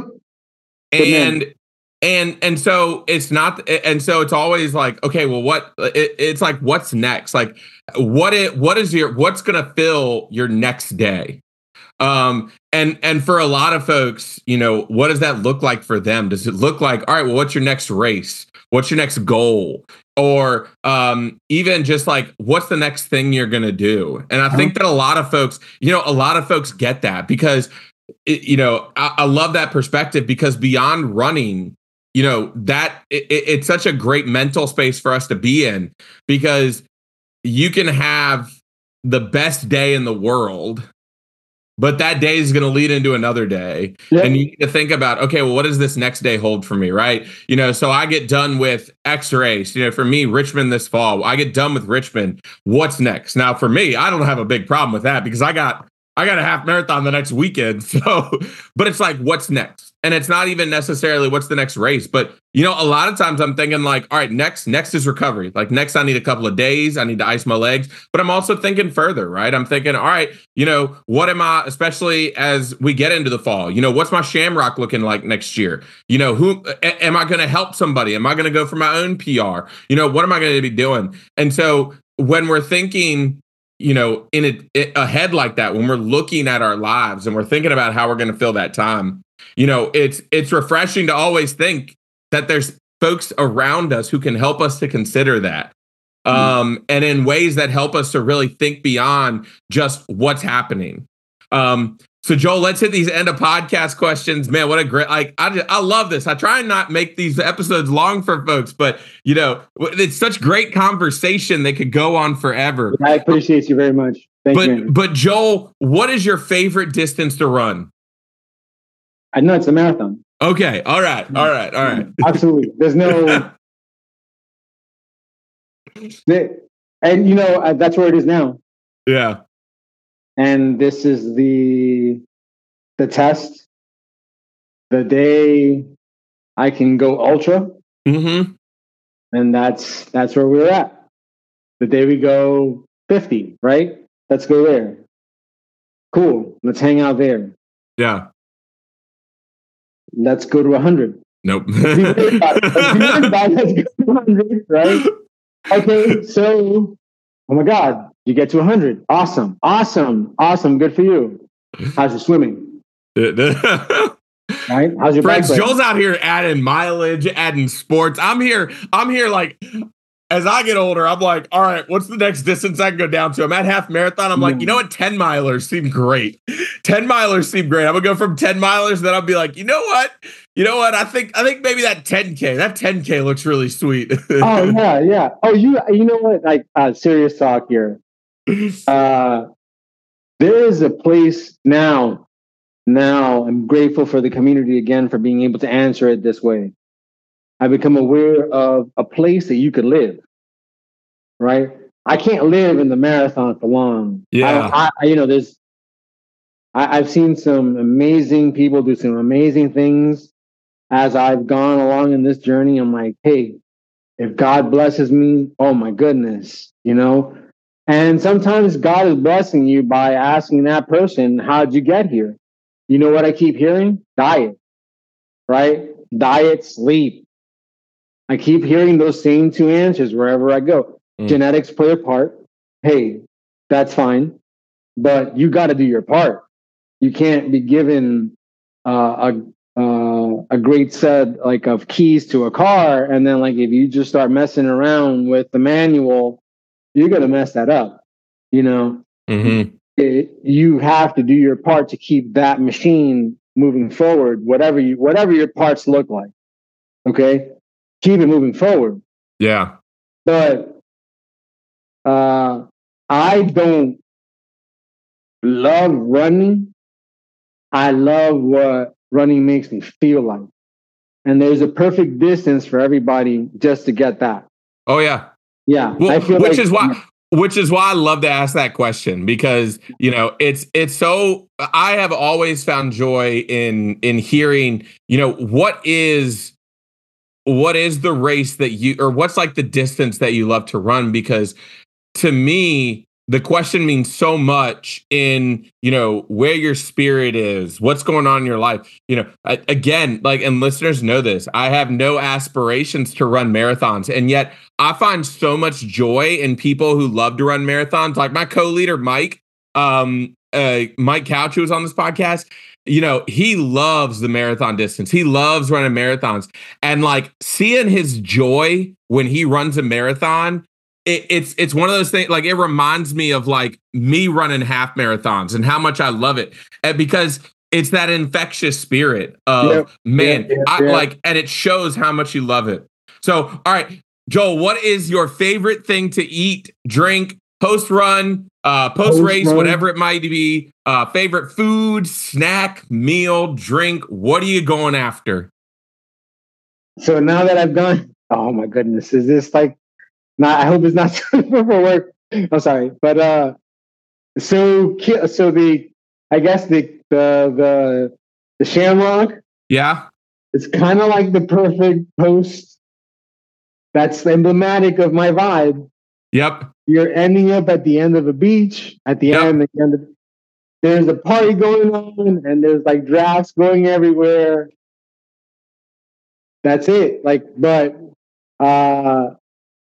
And and and so it's not, and so it's always like, okay, well, what it, it's like, what's next? Like, what it what is your what's gonna fill your next day? Um, and and for a lot of folks, you know, what does that look like for them? Does it look like, all right, well, what's your next race? What's your next goal? Or um, even just like, what's the next thing you're gonna do? And I uh-huh. think that a lot of folks, you know, a lot of folks get that because It, you know, I, I love that perspective because beyond running, you know, that it, it's such a great mental space for us to be in because you can have the best day in the world, but that day is going to lead into another day. Yep. And you need to think about, okay, well, what does this next day hold for me? Right. You know, so I get done with X race, you know, for me, Richmond this fall, I get done with Richmond. What's next? Now, for me, I don't have a big problem with that because I got I got a half marathon the next weekend. So, but it's like, what's next? And it's not even necessarily what's the next race. But, you know, a lot of times I'm thinking like, all right, next, next is recovery. Like next, I need a couple of days. I need to ice my legs. But I'm also thinking further, right? I'm thinking, all right, you know, what am I, especially as we get into the fall, you know, what's my Shamrock looking like next year? You know, who a- am I going to help somebody? Am I going to go for my own P R? You know, what am I going to be doing? And so when we're thinking, you know, in a, a head like that, when we're looking at our lives and we're thinking about how we're going to fill that time, you know, it's it's refreshing to always think that there's folks around us who can help us to consider that. Um, mm-hmm. And in ways that help us to really think beyond just what's happening. Um, so, Joel, let's hit these end of podcast questions. Man, what a great, like, I, I love this. I try and not make these episodes long for folks, but, you know, it's such great conversation. They could go on forever. I appreciate you very much. Thank but, you. But, Joel, what is your favorite distance to run? I know it's a marathon. Okay. All right. All right. All right. Absolutely. There's no, and, you know, that's where it is now. Yeah. And this is the the test. The day I can go ultra. Mm-hmm. And that's that's where we're at. The day we go fifty, right? Let's go there. Cool. Let's hang out there. Yeah. Let's go to one hundred. Nope. Let's be weird about it. Let's be weird about it. Let's go to one hundred, right? Okay, so, oh my God. You get to one hundred. Awesome. Awesome. Awesome. Good for you. How's your swimming? Right? How's your Friends, bike Joel's out here adding mileage, adding sports. I'm here. I'm here like, as I get older, I'm like, all right, what's the next distance I can go down to? I'm at half marathon. I'm like, you know what? ten milers seem great. ten milers seem great. I'm gonna go from ten milers. Then I'll be like, you know what? You know what? I think, I think maybe that ten K, that ten K looks really sweet. Oh yeah. Yeah. Oh, you, you know what? Like uh, serious talk here. Uh, there is a place now, now I'm grateful for the community again for being able to answer it this way. I become aware of a place that you could live, right? I can't live in the marathon for long. Yeah. I, I, you know, there's, I, I've seen some amazing people do some amazing things as I've gone along in this journey. I'm like, hey, if God blesses me, oh my goodness, you know, And sometimes God is blessing you by asking that person, how'd you get here? You know what I keep hearing? Diet, right? Diet, sleep. I keep hearing those same two answers wherever I go. Mm. Genetics play a part. Hey, that's fine. But you got to do your part. You can't be given uh, a uh, a great set like of keys to a car, and then like if you just start messing around with the manual, you're gonna mess that up. You know, mm-hmm. it, you have to do your part to keep that machine moving forward. Whatever you, whatever your parts look like, okay, keep it moving forward. Yeah, but uh, I don't love running. I love what running makes me feel like. And there's a perfect distance for everybody just to get that. Oh, yeah. Yeah. Well, I feel which like, is why which is why I love to ask that question, because, you know, it's it's so I have always found joy in in hearing, you know, what is what is the race that you, or what's like the distance that you love to run? Because to me, the question means so much in, you know, where your spirit is, what's going on in your life. You know, I, again, like, and listeners know this, I have no aspirations to run marathons. And yet I find so much joy in people who love to run marathons. Like my co-leader, Mike, um, uh, Mike Couch, who was on this podcast, you know, he loves the marathon distance. He loves running marathons. And like seeing his joy when he runs a marathon, It, it's it's one of those things, like it reminds me of like me running half marathons and how much I love it, and because it's that infectious spirit of yep, man, yep, yep, I, yep. like, and it shows how much you love it. So, all right, Joel, what is your favorite thing to eat, drink, post run, uh, post race, whatever it might be? Uh, favorite food, snack, meal, drink. What are you going after? So now that I've gone, oh my goodness, is this like? Not, I hope it's not for work. I'm sorry, but uh, so so the I guess the the the, the Shamrock. Yeah, it's kind of like the perfect post. That's emblematic of my vibe. Yep. You're ending up at the end of a beach. At the yep. end, the end of, there's a party going on, and there's like drafts going everywhere. That's it. Like, but. uh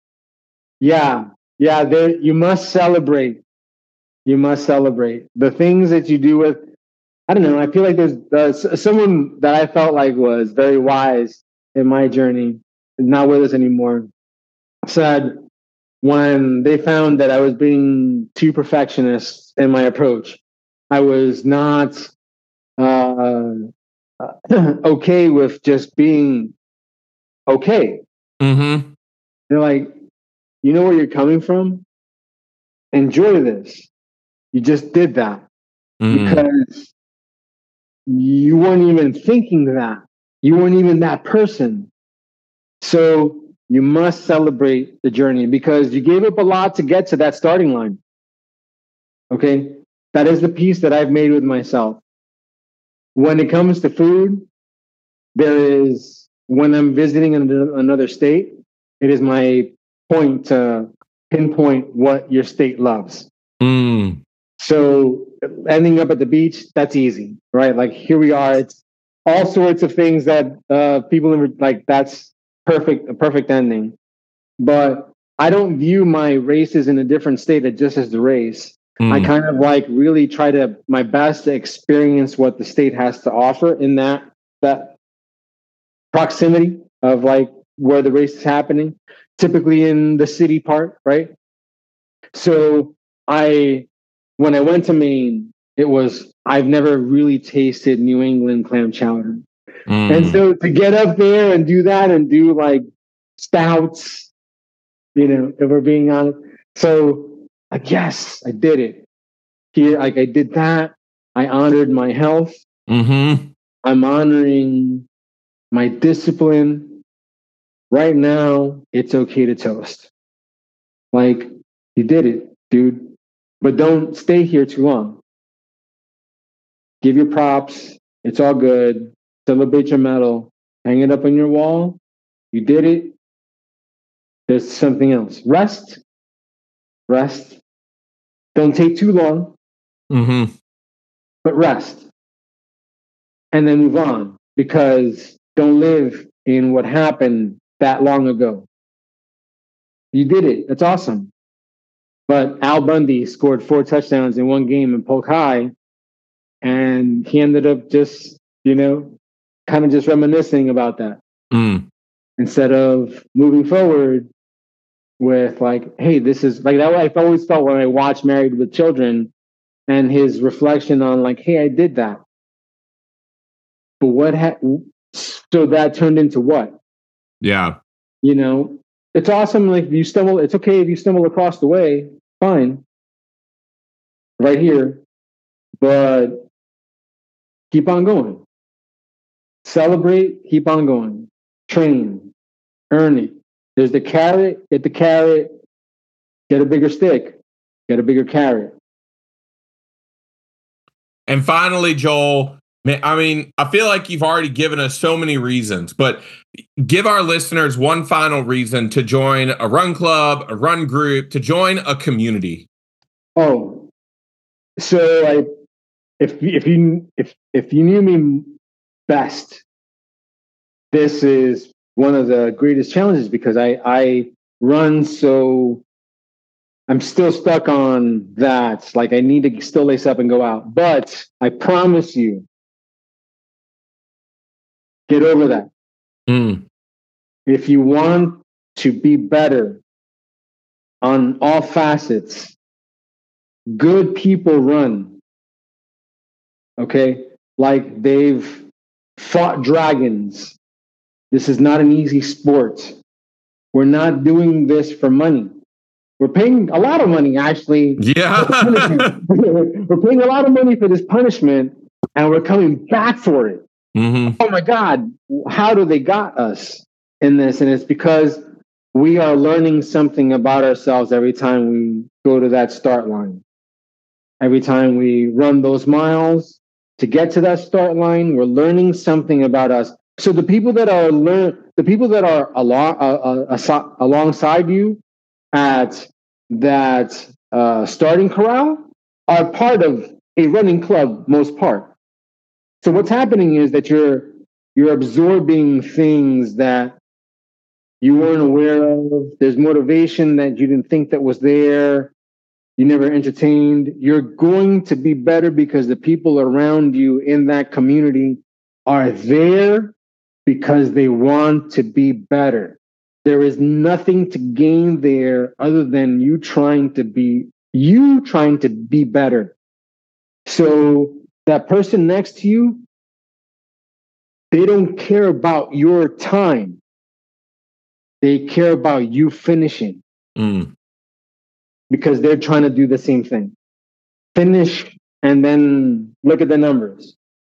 Yeah, yeah. There, you must celebrate. You must celebrate the things that you do with. I don't know. I feel like there's uh, someone that I felt like was very wise in my journey, is not with us anymore. Said when they found that I was being too perfectionist in my approach, I was not uh, okay with just being okay. Mm-hmm. They're like, you know where you're coming from? Enjoy this. You just did that mm. because you weren't even thinking that. You weren't even that person. So you must celebrate the journey because you gave up a lot to get to that starting line. Okay? That is the peace that I've made with myself. When it comes to food, there is, when I'm visiting another state, it is my point to pinpoint what your state loves. Mm. So ending up at the beach, that's easy, right? Like here we are. It's all sorts of things that uh, people like. That's perfect, a perfect ending. But I don't view my races in a different state that just as the race. Mm. I kind of like really try to my best to experience what the state has to offer in that that proximity of like where the race is happening. Typically in the city part, right? So I. When I went to Maine, it was, I've never really tasted New England clam chowder. Mm. And so to get up there and do that and do like stouts, you know, if we're being honest. So I guess I did it. Here, like I did that. I honored my health. Mm-hmm. I'm honoring my discipline. Right now, it's okay to toast. Like, you did it, dude. But don't stay here too long. Give your props. It's all good. Celebrate your medal. Hang it up on your wall. You did it. There's something else. Rest. Rest. Don't take too long, Mm-hmm. but rest. And then move on, because don't live in what happened that long ago. You did it. That's awesome. But Al Bundy scored four touchdowns in one game in Polk High, and he ended up just, you know, kind of just reminiscing about that Mm. instead of moving forward with like, hey, this is like that. I've always felt when I watch Married with Children and his reflection on like, hey, I did that. But what ha- so that turned into what? Yeah. You know, it's awesome. Like if you stumble, it's okay if you stumble across the way, fine. Right here. But keep on going. Celebrate, keep on going. Train, earn it. There's the carrot, get the carrot, get a bigger stick, get a bigger carrot. And finally, Joel, I mean, I feel like you've already given us so many reasons, but give our listeners one final reason to join a run club, a run group, to join a community. Oh, so I, if if you if if you knew me best, this is one of the greatest challenges because I I run so I'm still stuck on that. Like I need to still lace up and go out. But I promise you, get over that. Mm. If you want to be better on all facets, good people run. Okay? Like they've fought dragons. This is not an easy sport. We're not doing this for money. We're paying a lot of money, actually. Yeah. We're paying a lot of money for this punishment, and we're coming back for it. Mm-hmm. Oh my God, how do they got us in this? And it's because we are learning something about ourselves every time we go to that start line. Every time we run those miles to get to that start line, we're learning something about us. So the people that are learn, the people that are along uh, uh, alongside you at that uh, starting corral are part of a running club, most part. So what's happening is that you're you're absorbing things that you weren't aware of. There's motivation that you didn't think that was there. You never entertained. You're going to be better because the people around you in that community are there because they want to be better. There is nothing to gain there other than you trying to be you trying to be better. So that person next to you, they don't care about your time. They care about you finishing. Mm. Because they're trying to do the same thing. Finish and then look at the numbers.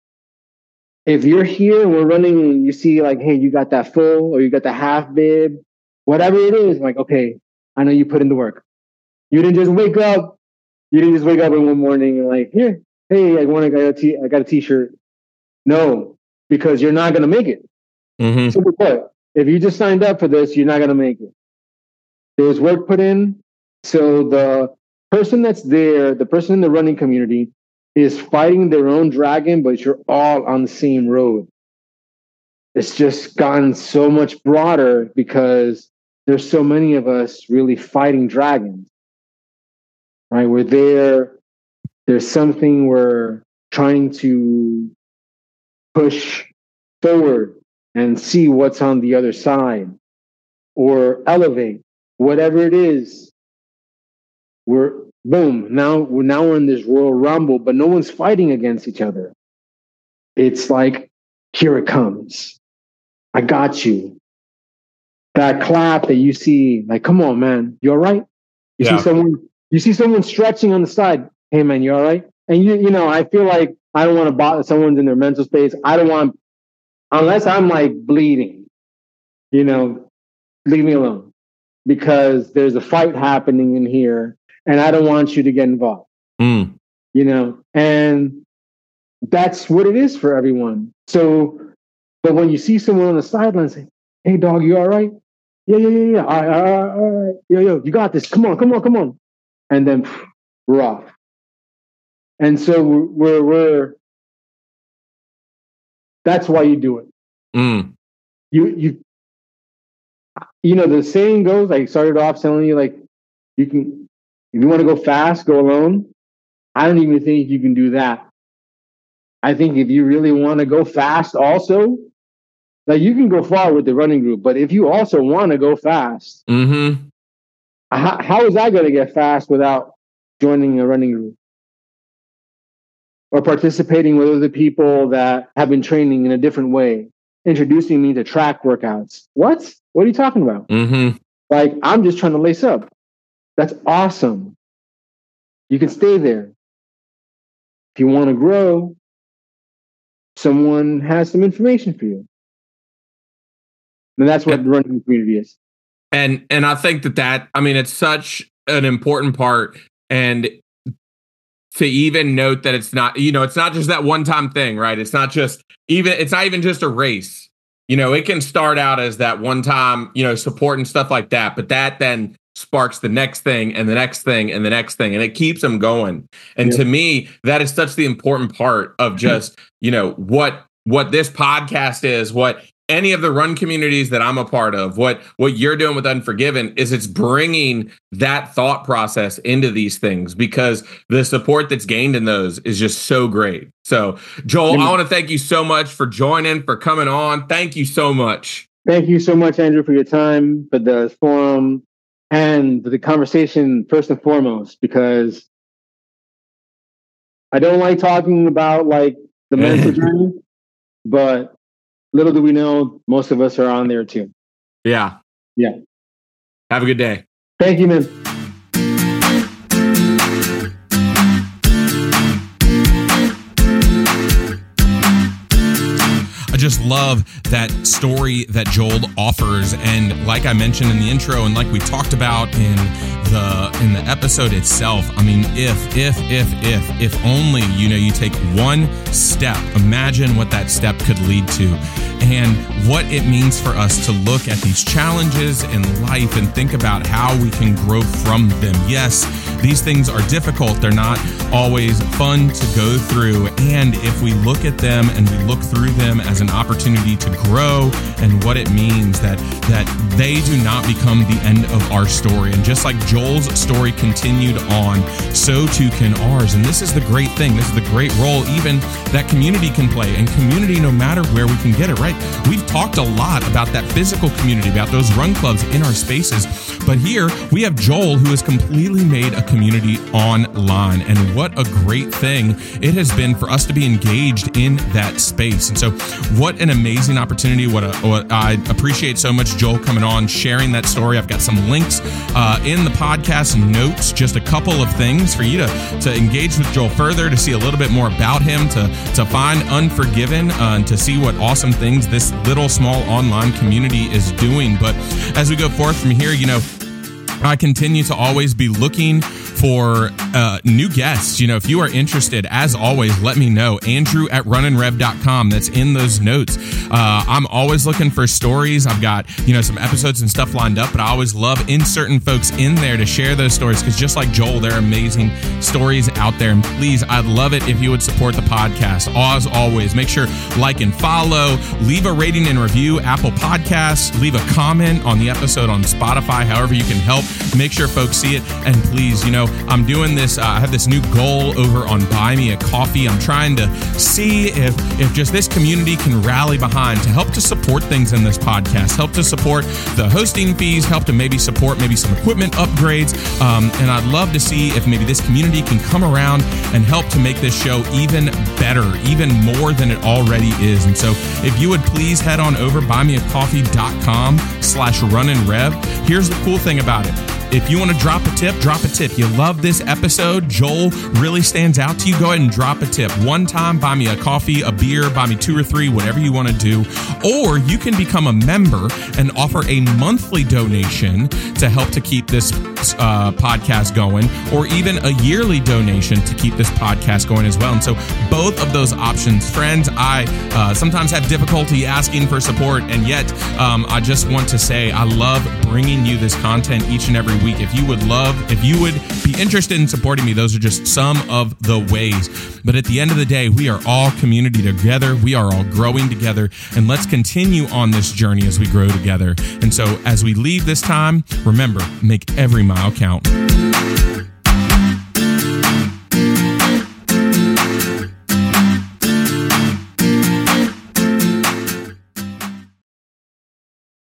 If you're here and we're running, you see like, hey, you got that full or you got the half bib, whatever it is, like, okay, I know you put in the work. You didn't just wake up. You didn't just wake up in one morning and like, here, hey, I want to get a t- I got a t-shirt. No, because you're not going to make it. Mm-hmm. Simple put. If you just signed up for this, you're not going to make it. There's work put in. So the person that's there, the person in the running community is fighting their own dragon, but you're all on the same road. It's just gotten so much broader because there's so many of us really fighting dragons, right? We're there. There's something we're trying to push forward and see what's on the other side or elevate, whatever it is. We're boom. Now, now we're in this Royal Rumble, but no one's fighting against each other. It's like, here it comes. I got you. That clap that you see, like, come on, man, you all right? You Yeah. see someone, you see someone stretching on the side. Hey, man, you all right? And you, you know, I feel like I don't want to bother someone's in their mental space. I don't want, unless I'm like bleeding, you know, leave me alone because there's a fight happening in here. And I don't want you to get involved, Mm. you know, and that's what it is for everyone. So, but when you see someone on the sideline say, hey, dog, you all right? Yeah, yeah, yeah, yeah. All right, all right, all right. Yo, yo, you got this. Come on, come on, come on. And then pff, rough. And so we're, we're, that's why you do it. Mm. You, you, you know, the saying goes, I started off telling you, like, you can, if you want to go fast, go alone. I don't even think you can do that. I think if you really want to go fast also, like, you can go far with the running group, but if you also want to go fast, mm-hmm. how, how is I going to get fast without joining a running group? Or participating with other people that have been training in a different way, introducing me to track workouts. What? What are you talking about? Mm-hmm. Like, I'm just trying to lace up. That's awesome. You can stay there. If you want to grow, someone has some information for you. And that's what the running community is. And and I think that that, I mean, it's such an important part. And to even note that it's not, you know, it's not just that one-time thing, right? It's not just even, it's not even just a race. You know, it can start out as that one-time, you know, support and stuff like that. But that then sparks the next thing and the next thing and the next thing, and it keeps them going. And yeah. to me, that is such the important part of just, you know, what what this podcast is, what any of the run communities that I'm a part of, what what you're doing with Unforgiven is it's bringing that thought process into these things, because the support that's gained in those is just so great. So, Joel, yeah. I want to thank you so much for joining, for coming on. Thank you so much. Thank you so much, Andrew, for your time, for the forum, and the conversation first and foremost, because I don't like talking about like the mental journey, but little do we know, most of us are on there too. Yeah. Yeah. Have a good day. Thank you, man. I just love that story that Joel offers. And like I mentioned in the intro, and like we talked about in the in the episode itself, I mean, if, if, if, if, if only, you know, you take one step, imagine what that step could lead to, and what it means for us to look at these challenges in life and think about how we can grow from them. Yes, these things are difficult. They're not always fun to go through. And if we look at them and we look through them as an opportunity to grow, and what it means that that they do not become the end of our story. And just like Joel's story continued on, so too can ours. And this is the great thing. This is the great role even that community can play. And community, no matter where we can get it, right? We've talked a lot about that physical community, about those run clubs in our spaces. But here we have Joel, who has completely made a community online. And what a great thing it has been for us to be engaged in that space. And so what an amazing opportunity. What, a, what I appreciate so much Joel coming on, sharing that story. I've got some links uh, in the podcast notes, just a couple of things for you to, to engage with Joel further, to see a little bit more about him, to, to find Unforgiven, uh, and to see what awesome things this little small online community is doing. But as we go forth from here, you know, I continue to always be looking for uh, new guests. You know, if you are interested, as always, let me know. Andrew at runnin rev dot com. That's in those notes. Uh, I'm always looking for stories. I've got, you know, some episodes and stuff lined up, but I always love inserting folks in there to share those stories, because just like Joel, there are amazing stories out there. And please, I'd love it if you would support the podcast. As always, make sure like and follow, leave a rating and review, Apple Podcasts, leave a comment on the episode on Spotify, however you can help. Make sure folks see it. And please, you know, I'm doing this, uh, I have this new goal over on Buy Me a Coffee. I'm trying to see if, if just this community can rally behind to help to support things in this podcast, help to support the hosting fees, help to maybe support maybe some equipment upgrades. Um, and I'd love to see if maybe this community can come around and help to make this show even better, even more than it already is. And so if you would please head on over buy me a coffee dot com slash runnin rev. Here's the cool thing about it. If you want to drop a tip, drop a tip. You love this episode, Joel really stands out to you, go ahead and drop a tip. One time, buy me a coffee, a beer, buy me two or three, whatever you want to do. Or you can become a member and offer a monthly donation to help to keep this uh, podcast going, or even a yearly donation to keep this podcast going as well. And so both of those options, friends, I uh, sometimes have difficulty asking for support, and yet um, I just want to say I love bringing you this content each and every week. If you would love, if you would be interested in supporting me, those are just some of the ways. But at the end of the day, we are all community together. We are all growing together, and let's continue on this journey as we grow together. And so as we leave this time, remember, make every mile count.